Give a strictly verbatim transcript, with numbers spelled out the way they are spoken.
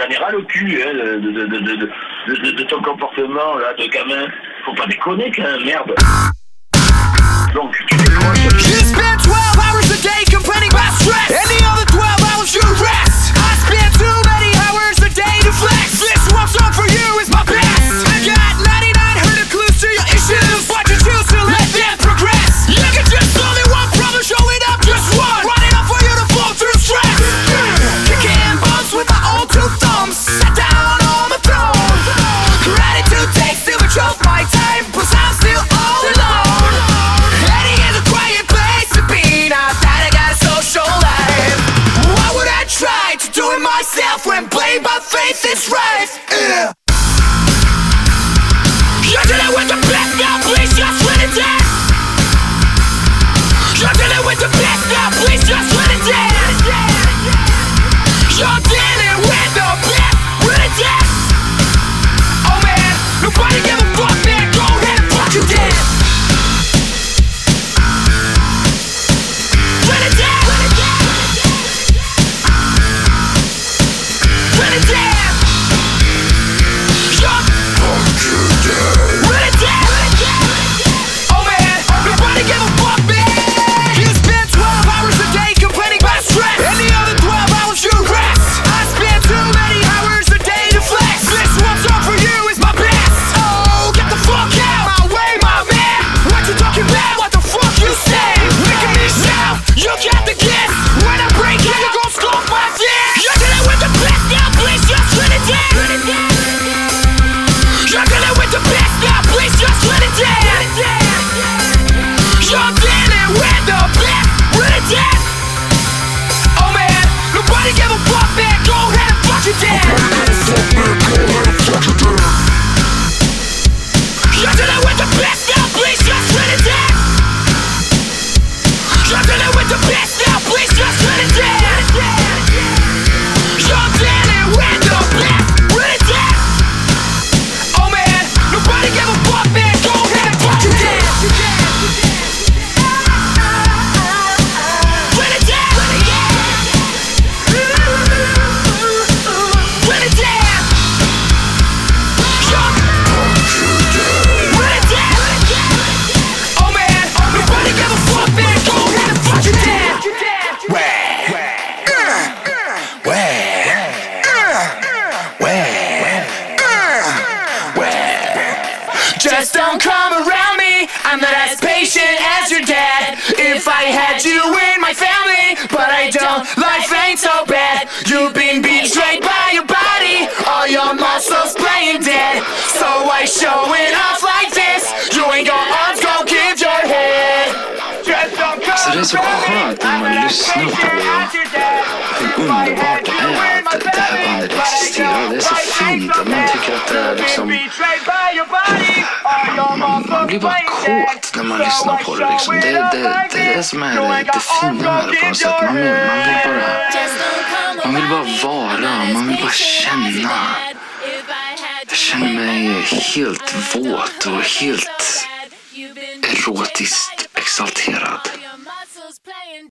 t'en iras le cul hein, de, de, de, de, de, de, de ton comportement là de gamin. Faut pas déconner quand même, merde. Donc tu déconnes. You spend twelve hours a day complaining about stress. And the other twelve hours you rest. I spend too many hours a day to flex. This one song for you is my best. I got ninety-nine hundred clues to your issues, but you choose to let them progress. You can just only one problem, showing up just one. Running up for you to fall through stress. Kicking bumps with my own two thumbs. Sat down on my throne. Ready to take too much of my time, but I'm still all alone. Heading in a quiet place to be. Now that I got a social life, why would I try to do it myself when playing by faith is right? Yeah. You're dealing with the best now, please just let it down. You're dealing with the best now, please just let it down. You're dealing with the best, let it down. Oh man, nobody give a fuck, man, go ahead and fuck you down. Let it down. Let it down. You're fuck you down. Let it down. Oh man, nobody give a fuck, man. You spend twelve hours a day complaining about stress, and the other twelve hours you rest. I spend too many hours a day to flex. This one song for you is my best. Oh, get the fuck out my way, my man. What you talking about? What the fuck you say? Look at me now, you got the kiss. When I break it, you gon' scoff my dick. You're dealing with the best now, please just let it down. You're dealing with the best now, please just let it down. You're dealing with the best, let it down. Oh man, nobody give a fuck, man, go ahead and fuck you down. You're dealing with the best now, please just let it down. You're dealing with the best now, please just let it down. You're dealing with the best, let it down. Oh man, nobody give a fuck, man, go ahead and fuck you down. Let it down. Let it down. You're let it down. Oh man, nobody give a fuck, man, go ahead and fuck you down. Just don't come around me, I'm not as patient as your dad. If I had you in my family, but I don't, life ain't so bad. You've been betrayed by your body, all your muscles playing dead. So why showing off like this? You ain't got arms, go give your head. Just don't come Så det är så skönt när man lyssnar på hur underbart det är att det här bandet existerar. Det är så fint att man tycker att det är liksom... Man blir bara kåt när man lyssnar på det liksom. Det, det, det är det som är det, det fina med det på något sätt. Man vill, man vill bara... Man vill bara vara, man vill bara känna. Jag känner mig helt våt och helt erotiskt exalterad.